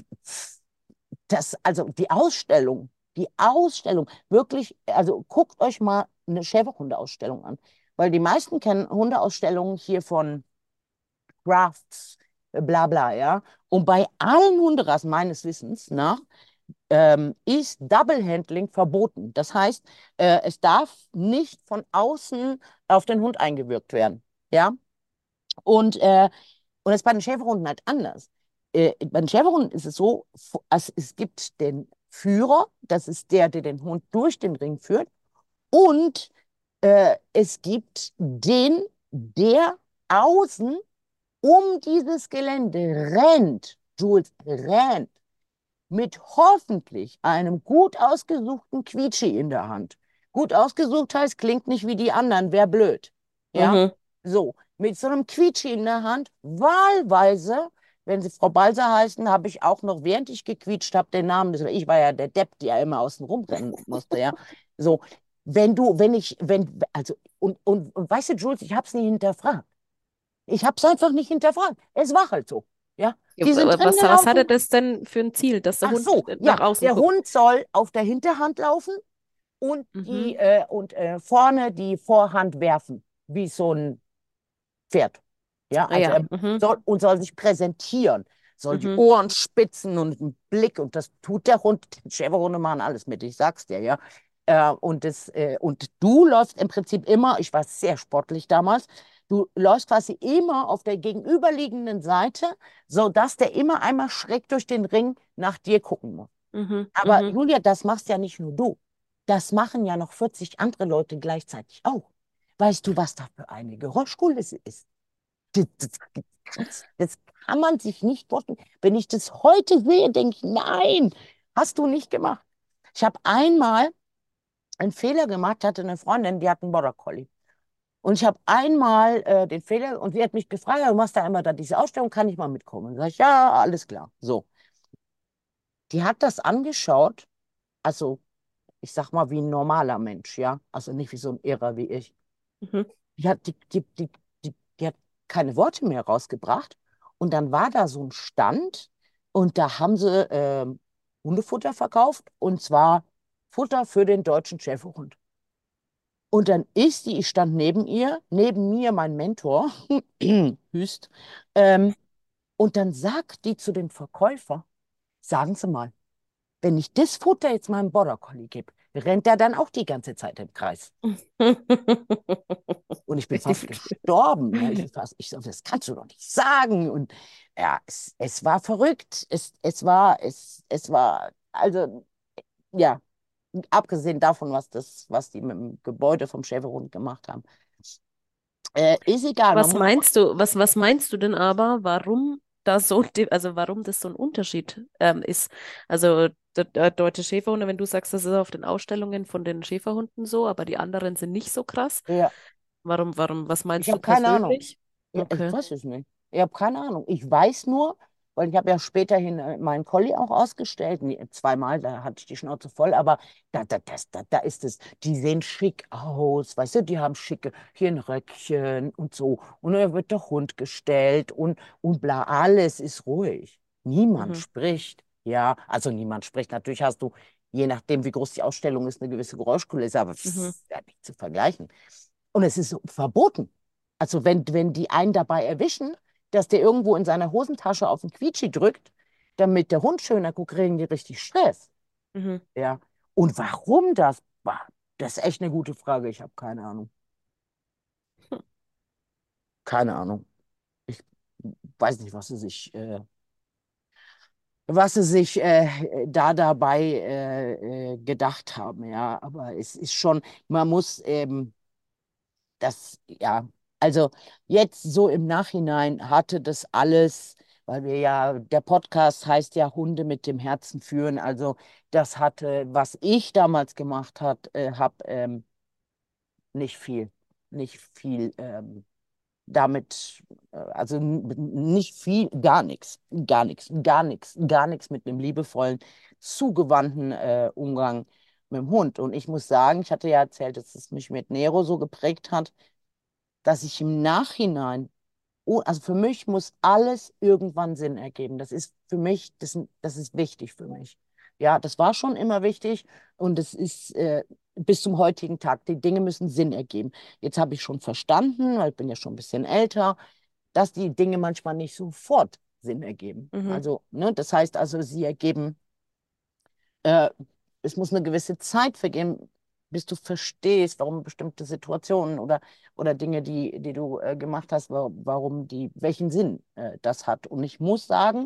das, also die Ausstellung, die Ausstellung, wirklich, also guckt euch mal eine Schäferhundeausstellung an, weil die meisten kennen Hundeausstellungen hier von Crafts, äh, bla bla, ja. Und bei allen Hunderassen meines Wissens nach ähm, ist Double Handling verboten. Das heißt, äh, es darf nicht von außen auf den Hund eingewirkt werden, ja. Und äh, und das ist bei den Schäferhunden halt anders. Äh, bei den Schäferhunden ist es so, also es gibt den Führer, das ist der, der den Hund durch den Ring führt. Und äh, es gibt den, der außen um dieses Gelände rennt. Jules rennt mit hoffentlich einem gut ausgesuchten Quietschi in der Hand. Gut ausgesucht heißt, klingt nicht wie die anderen, wäre blöd. Ja, Mhm. so, mit so einem Quietschi in der Hand, wahlweise, wenn sie Frau Balser heißen, habe ich auch noch, während ich gequietscht habe, den Namen, des, ich war ja der Depp, der immer außen rumrennen musste, ja. So, wenn du, wenn ich, wenn, also, und, und, und weißt du, Jules, ich habe es nie hinterfragt. Ich habe es einfach nicht hinterfragt. Es war halt so. Ja, Ja, die sind aber drin was, was hatte gelaufen. das denn für ein Ziel, dass der Ach Hund so, nach ja, außen der guckt? Hund soll auf der Hinterhand laufen und die Mhm. äh, und äh, vorne die Vorhand werfen, wie so ein Pferd. Ja, Ah also ja. er Mhm. soll und soll sich präsentieren, soll die Mhm. Ohren spitzen und einen Blick und das tut der Hund. Die Schäferhunde machen alles mit, ich sag's dir, ja. Äh, und, das, äh, und du läufst im Prinzip immer, ich war sehr sportlich damals, du läufst quasi immer auf der gegenüberliegenden Seite, sodass der immer einmal schräg durch den Ring nach dir gucken muss. Mhm. Aber Mhm. Julia, das machst ja nicht nur du. Das machen ja noch vierzig andere Leute gleichzeitig auch. Weißt du, was da für eine Geräuschkulisse ist? Das, das, das, das kann man sich nicht vorstellen. Wenn ich das heute sehe, denke ich, nein, hast du nicht gemacht. Ich habe einmal einen Fehler gemacht, hatte eine Freundin, die hat einen Border Collie. Und ich habe einmal äh, den Fehler, und sie hat mich gefragt, ja, du machst da immer da diese Ausstellung, kann ich mal mitkommen? Sag ich, ja, alles klar. So, die hat das angeschaut, also ich sag mal wie ein normaler Mensch, ja, also nicht wie so ein Irrer wie ich. Mhm. Die hat, die, die, die, die, die hat keine Worte mehr rausgebracht. Und dann war da so ein Stand und da haben sie ähm, Hundefutter verkauft und zwar Futter für den deutschen Schäferhund. Und dann ist die, ich stand neben ihr, neben mir mein Mentor, Hüst, ähm, und dann sagt die zu dem Verkäufer, sagen Sie mal, wenn ich das Futter jetzt meinem Border Collie gebe, rennt er dann auch die ganze Zeit im Kreis. Und ich bin fast gestorben. Ne? Ich bin fast, ich so, das kannst du doch nicht sagen. Und ja, es, es war verrückt. Es, es war, es, es war, also, ja, abgesehen davon, was das, was die mit dem Gebäude vom Schäferhund gemacht haben. Äh, ist egal, man Was muss, meinst du, was, was meinst du denn aber, warum da so, di- also warum das so ein Unterschied ähm, ist? Also der, der deutsche Schäferhunde, wenn du sagst, das ist auf den Ausstellungen von den Schäferhunden so, aber die anderen sind nicht so krass. ja, Warum, warum, was ich meinst du habe keine Ahnung. persönlich? Ja, ich Okay. weiß es nicht. Ich habe keine Ahnung. Ich weiß nur, weil ich habe ja späterhin äh, meinen Collie auch ausgestellt. Nee, zweimal, da hatte ich die Schnauze voll, aber da, da, das, da, da ist es, die sehen schick aus, weißt du, die haben schicke, hier ein Röckchen und so. Und dann wird der Hund gestellt und, und bla, alles ist ruhig. Niemand Mhm. spricht. Ja, also niemand spricht. Natürlich hast du, je nachdem, wie groß die Ausstellung ist, eine gewisse Geräuschkulisse, aber Mhm. pff, ja, nicht zu vergleichen. Und es ist so verboten. Also wenn, wenn die einen dabei erwischen, dass der irgendwo in seiner Hosentasche auf den Quietschi drückt, damit der Hund schöner guckt, kriegen die richtig Stress. Mhm. Ja. Und warum das war, das ist echt eine gute Frage. Ich habe keine Ahnung. Keine Ahnung. Ich weiß nicht, was sie sich, äh, was sie sich äh, da dabei äh, äh, gedacht haben. Ja, aber es ist schon, man muss eben das, ja, also jetzt so im Nachhinein hatte das alles, weil wir ja, der Podcast heißt ja Hunde mit dem Herzen führen, also das hatte, was ich damals gemacht hat, äh, habe, ähm, nicht viel, nicht viel ähm, damit, äh, also n- nicht viel, gar nichts, gar nichts, gar nichts, gar nichts mit einem liebevollen, zugewandten äh, Umgang mit dem Hund. Und ich muss sagen, ich hatte ja erzählt, dass es mich mit Nero so geprägt hat, dass ich im Nachhinein, oh, also für mich muss alles irgendwann Sinn ergeben. Das ist für mich, das, das ist wichtig für mich. Ja, das war schon immer wichtig und es ist äh, bis zum heutigen Tag, die Dinge müssen Sinn ergeben. Jetzt habe ich schon verstanden, weil ich bin ja schon ein bisschen älter, dass die Dinge manchmal nicht sofort Sinn ergeben. Mhm. Also, ne, das heißt also, sie ergeben äh, es muss eine gewisse Zeit vergehen, bis du verstehst, warum bestimmte Situationen oder, oder Dinge, die, die du äh, gemacht hast, wa- warum die, welchen Sinn äh, das hat. Und ich muss sagen,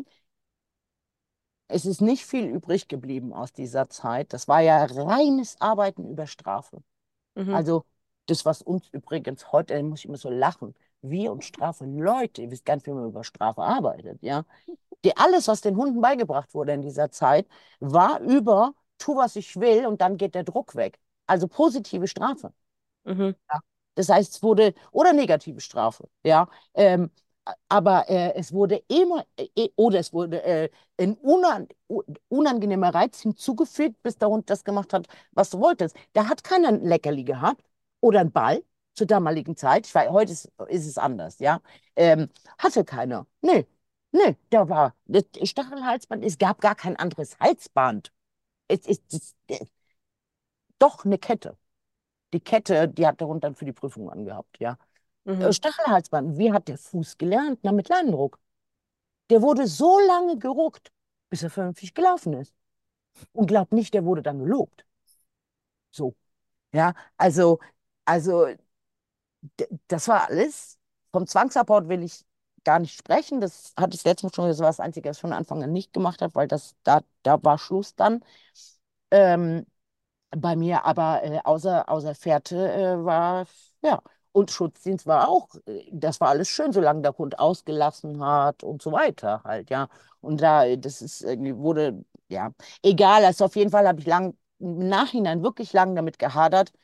es ist nicht viel übrig geblieben aus dieser Zeit. Das war ja reines Arbeiten über Strafe. Mhm. Also das, was uns übrigens heute, da muss ich immer so lachen, wir und Strafe, Leute, ihr wisst gar nicht, wie man über Strafe arbeitet, ja. Die, alles, was den Hunden beigebracht wurde in dieser Zeit, war über, tu, was ich will und dann geht der Druck weg. Also positive Strafe. Mhm. Ja. Das heißt, es wurde, oder negative Strafe, ja. Ähm, aber äh, es wurde immer, äh, oder es wurde äh, ein unan, unangenehmer Reiz hinzugefügt, bis der Hund das gemacht hat, was du wolltest. Der hat keinen Leckerli gehabt oder einen Ball zur damaligen Zeit. Ich weiß, heute ist, ist es anders, ja. Ähm, hatte keiner. Nee, nee, da war das Stachelhalsband. Es gab gar kein anderes Halsband. Es ist, es, äh, doch eine Kette. Die Kette, die hat der Hund dann für die Prüfung angehabt, ja. Äh, Mhm. Stachelhalsband, wie hat der Fuß gelernt? Na, mit Leinendruck. Der wurde so lange geruckt, bis er vernünftig gelaufen ist. Und glaubt nicht, der wurde dann gelobt. So, ja. Also, also, d- das war alles. Vom Zwangsabbau will ich gar nicht sprechen. Das hatte ich letztes Mal schon, das war das Einzige, was ich von Anfang an nicht gemacht habe, weil das, da, da war Schluss dann. Ähm, Bei mir aber äh, außer, außer Fährte äh, war, ja, und Schutzdienst war auch, äh, das war alles schön, solange der Hund ausgelassen hat und so weiter halt, ja. Und da, äh, das ist irgendwie, wurde, ja, egal, also auf jeden Fall habe ich lang, im Nachhinein wirklich lang damit gehadert,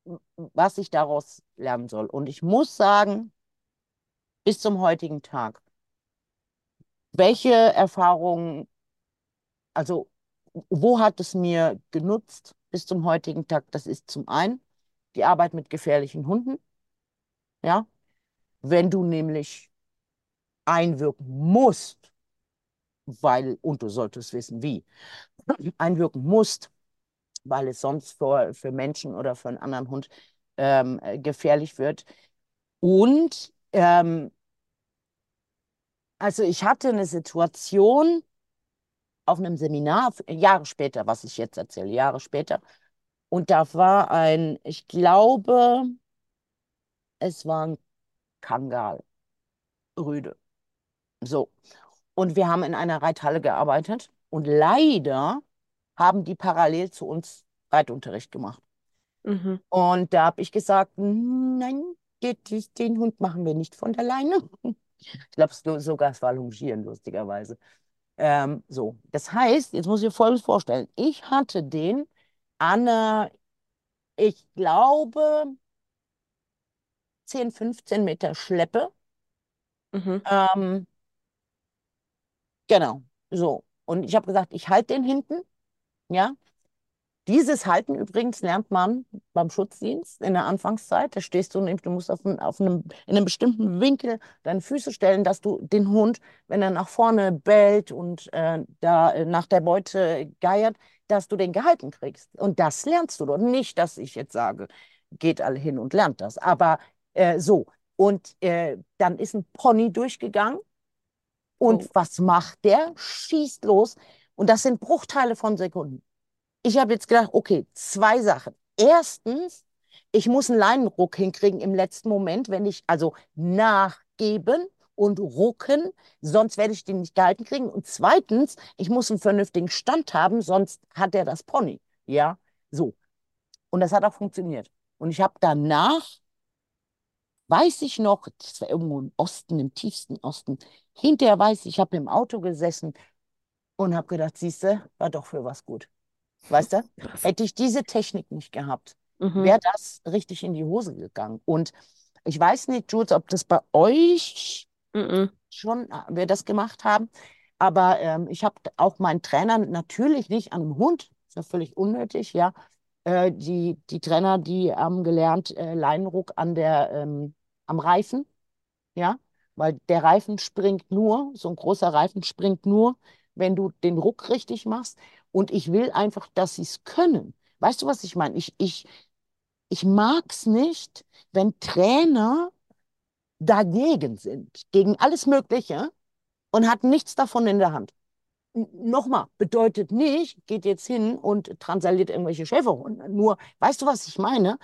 was ich daraus lernen soll. Und ich muss sagen, bis zum heutigen Tag, welche Erfahrungen, also wo hat es mir genutzt bis zum heutigen Tag? Das ist zum einen die Arbeit mit gefährlichen Hunden, ja, wenn du nämlich einwirken musst, weil, und du solltest wissen, wie, einwirken musst, weil es sonst für, für Menschen oder für einen anderen Hund ähm, äh, gefährlich wird. Und ähm, also ich hatte eine Situation auf einem Seminar, Jahre später, was ich jetzt erzähle, Jahre später, und da war ein, ich glaube, es war ein Kangal, Rüde. So. Und wir haben in einer Reithalle gearbeitet und leider haben die parallel zu uns Reitunterricht gemacht. Mhm. Und da habe ich gesagt, nein, den, den Hund machen wir nicht von der Leine. Ich glaube so, sogar, es war Longieren, lustigerweise. Ähm, so, das heißt, jetzt muss ich mir Folgendes vorstellen. Ich hatte den an, einer, ich glaube, zehn, fünfzehn Meter Schleppe. Mhm. Ähm, genau, so. Und ich habe gesagt, ich halte den hinten, ja. Dieses Halten übrigens lernt man beim Schutzdienst in der Anfangszeit. Da stehst du, nämlich, du musst auf, einem, auf einem, in einem bestimmten Winkel deine Füße stellen, dass du den Hund, wenn er nach vorne bellt und äh, da äh, nach der Beute geiert, dass du den gehalten kriegst. Und das lernst du dort. Nicht, dass ich jetzt sage, geht alle hin und lernt das. Aber äh, so. Und äh, dann ist ein Pony durchgegangen. Und Oh. was macht der? Schießt los. Und das sind Bruchteile von Sekunden. Ich habe jetzt gedacht, okay, zwei Sachen. Erstens, ich muss einen Leinenruck hinkriegen im letzten Moment, wenn ich also nachgeben und rucken, sonst werde ich den nicht gehalten kriegen. Und zweitens, ich muss einen vernünftigen Stand haben, sonst hat er das Pony. Ja, so. Und das hat auch funktioniert. Und ich habe danach, weiß ich noch, das war irgendwo im Osten, im tiefsten Osten, hinterher weiß ich, ich habe im Auto gesessen und habe gedacht, siehste, war doch für was gut. Weißt du? Krass. Hätte ich diese Technik nicht gehabt, Mhm. wäre das richtig in die Hose gegangen. Und ich weiß nicht, Jules, ob das bei euch Mhm. schon, äh, wir das gemacht haben, aber ähm, ich habe auch meinen Trainer natürlich nicht an einem Hund, ist ja völlig unnötig, ja. Äh, die, die Trainer, die haben gelernt, äh, Leinenruck an der, ähm, am Reifen, ja, weil der Reifen springt nur, so ein großer Reifen springt nur, wenn du den Ruck richtig machst. Und ich will einfach, dass sie es können. Weißt du, was ich meine? Ich, ich, ich mag es nicht, wenn Trainer dagegen sind, gegen alles Mögliche und hat nichts davon in der Hand. N- Nochmal, bedeutet nicht, geht jetzt hin und transaliert irgendwelche Schäferhunde. Nur, weißt du, was ich meine?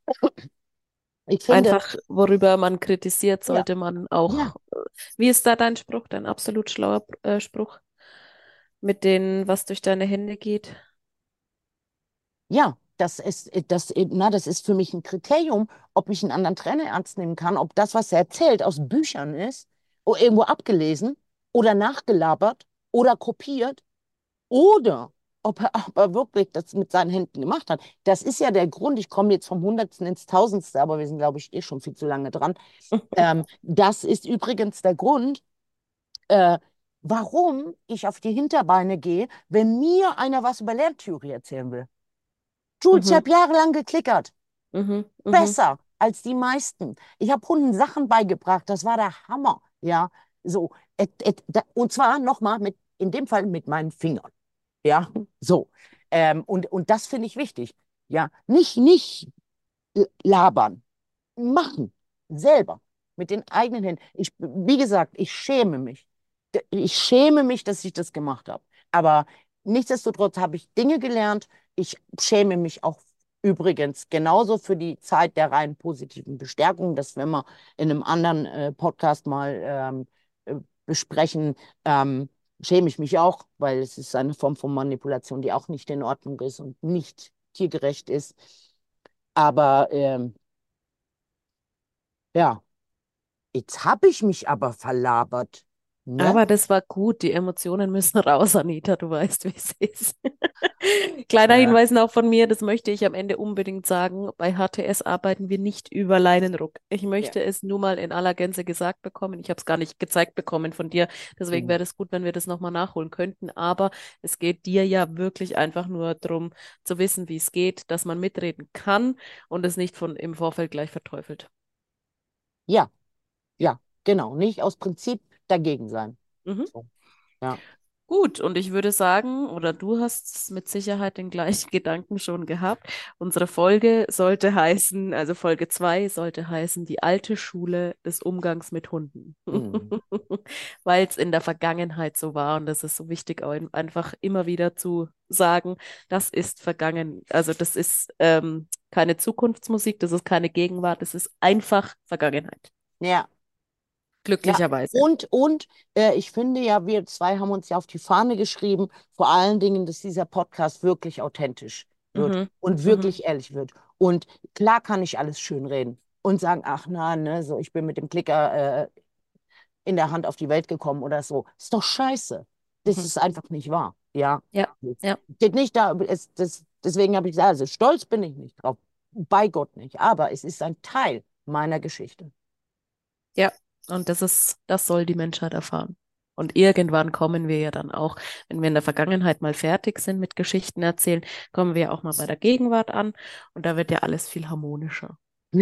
Ich finde, Einfach, worüber man kritisiert, ja, sollte man ja, auch. äh, Wie ist da dein Spruch, dein absolut schlauer äh, Spruch, mit dem, was durch deine Hände geht? ja, das ist, das, na, das ist für mich ein Kriterium, ob ich einen anderen Trainer ernst nehmen kann, ob das, was er erzählt, aus Büchern ist, oder irgendwo abgelesen oder nachgelabert oder kopiert oder ob er, ob er wirklich das mit seinen Händen gemacht hat. Das ist ja der Grund, ich komme jetzt vom Hundertsten ins Tausendste, aber wir sind, glaube ich, eh schon viel zu lange dran. Ähm, das ist übrigens der Grund, äh, warum ich auf die Hinterbeine gehe, wenn mir einer was über Lerntheorie erzählen will. Jules, ich Mhm. habe jahrelang geklickert. Mhm. Mhm. Besser als die meisten. Ich habe Hunden Sachen beigebracht, das war der Hammer. Ja, so. Et, et, da, und zwar nochmal mit, in dem Fall mit meinen Fingern. Ja, so. Ähm, und, und das finde ich wichtig. Ja, nicht, nicht labern, machen, selber, mit den eigenen Händen. Ich, wie gesagt, ich schäme mich. Ich schäme mich, dass ich das gemacht habe. Aber nichtsdestotrotz habe ich Dinge gelernt. Ich schäme mich auch übrigens genauso für die Zeit der rein positiven Bestärkung. Das werden wir in einem anderen äh, Podcast mal ähm, äh, besprechen. Ähm, schäme ich mich auch, weil es ist eine Form von Manipulation, die auch nicht in Ordnung ist und nicht tiergerecht ist. Aber ähm, ja, jetzt habe ich mich aber verlabert. Ne? Aber das war gut. Die Emotionen müssen raus, Anita. Du weißt, wie es ist. Kleiner Ja. Hinweis noch von mir, das möchte ich am Ende unbedingt sagen. Bei H T S arbeiten wir nicht über Leinenruck. Ich Ja. möchte es nur mal in aller Gänze gesagt bekommen. Ich habe es gar nicht gezeigt bekommen von dir. Deswegen Mhm. wäre es gut, wenn wir das nochmal nachholen könnten. Aber es geht dir ja wirklich einfach nur darum, zu wissen, wie es geht, dass man mitreden kann und es nicht von im Vorfeld gleich verteufelt. Ja, ja, genau. Nicht aus Prinzip dagegen sein. Mhm. So. Ja. Gut, und ich würde sagen, oder du hast mit Sicherheit den gleichen Gedanken schon gehabt. Unsere Folge sollte heißen, also Folge zwei sollte heißen, die alte Schule des Umgangs mit Hunden. Mhm. Weil es in der Vergangenheit so war und das ist so wichtig, auch einfach immer wieder zu sagen, das ist vergangen, also das ist ähm, keine Zukunftsmusik, das ist keine Gegenwart, das ist einfach Vergangenheit. Ja. Ja, Glücklicherweise. und, und äh, ich finde ja, wir zwei haben uns ja auf die Fahne geschrieben, vor allen Dingen, dass dieser Podcast wirklich authentisch wird Mhm. und Mhm. wirklich ehrlich wird. Und klar kann ich alles schön reden und sagen, ach na, ne, so ich bin mit dem Klicker äh, in der Hand auf die Welt gekommen oder so. Ist doch scheiße. Das Mhm. ist einfach nicht wahr. Ja. Ja, Es ja. steht nicht da, es, das, deswegen habe ich gesagt, also stolz bin ich nicht drauf. Bei Gott nicht. Aber es ist ein Teil meiner Geschichte. Ja, und das ist, das soll die Menschheit erfahren. Und irgendwann kommen wir ja dann auch, wenn wir in der Vergangenheit mal fertig sind mit Geschichten erzählen, kommen wir auch mal bei der Gegenwart an und da wird ja alles viel harmonischer.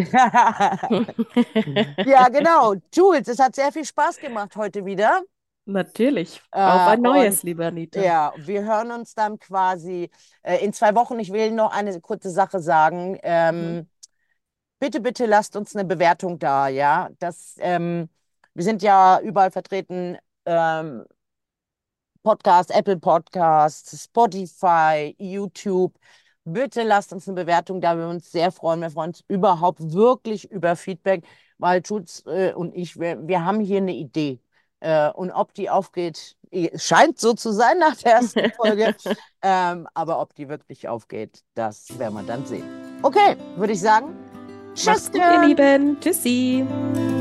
Ja, genau. Jules, es hat sehr viel Spaß gemacht heute wieder. Natürlich. Auf Äh, ein und neues, liebe Anita. ja, wir hören uns dann quasi äh, in zwei Wochen. Ich will noch eine kurze Sache sagen. Mhm. Ähm, bitte, bitte lasst uns eine Bewertung da, ja. Das, ähm, wir sind ja überall vertreten. Ähm, Podcast, Apple Podcasts, Spotify, YouTube. Bitte lasst uns eine Bewertung da, wir uns sehr freuen. Wir freuen uns überhaupt wirklich über Feedback, weil Schutz äh, und ich, wir, wir haben hier eine Idee. Äh, und ob die aufgeht, eh, scheint so zu sein nach der ersten Folge. Ähm, aber ob die wirklich aufgeht, das werden wir dann sehen. Okay, würde ich sagen. Macht's gut, ihr Tschüss. Lieben. Tschüssi.